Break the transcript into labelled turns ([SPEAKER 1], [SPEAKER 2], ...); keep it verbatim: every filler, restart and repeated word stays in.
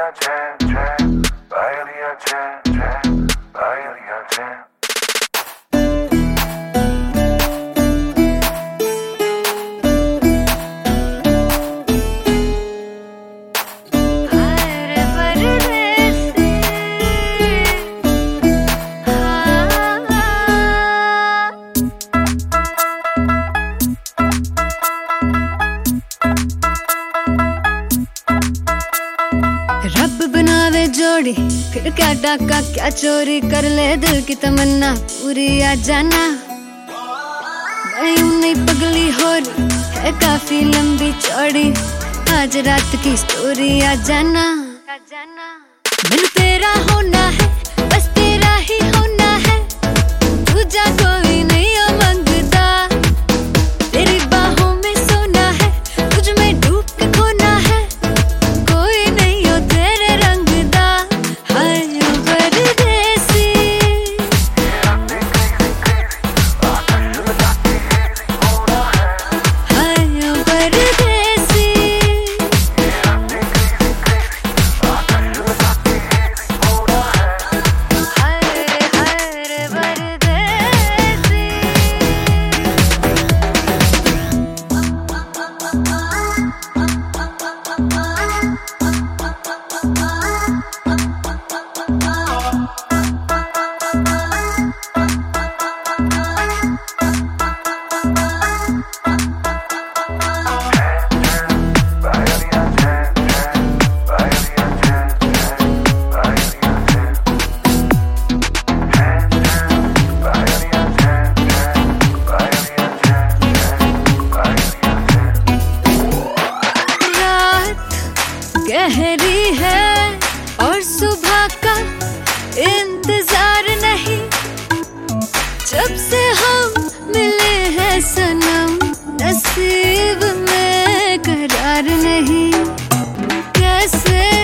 [SPEAKER 1] रब बनावे जोड़ी फिर क्या डाका क्या चोरी कर ले दिल की तमन्ना पूरी आ जाना। मैं यूं नहीं पगली हो रही है काफी लंबी चौड़ी आज रात की स्टोरी आ जाना। मैंने तेरा होना है बस तेरा ही होना है दूजा कोई नहीं ओ मंगदा तेरी बाहों में सोना है तुझ में डूब के खोना है कोई नहीं हो तेरे रंग दा हाय ओ परदेसी हाय ओ परदेसी गहरी है और सुबह का इंतजार नहीं जब से हम मिले हैं सनम नसीब में करार नहीं कैसे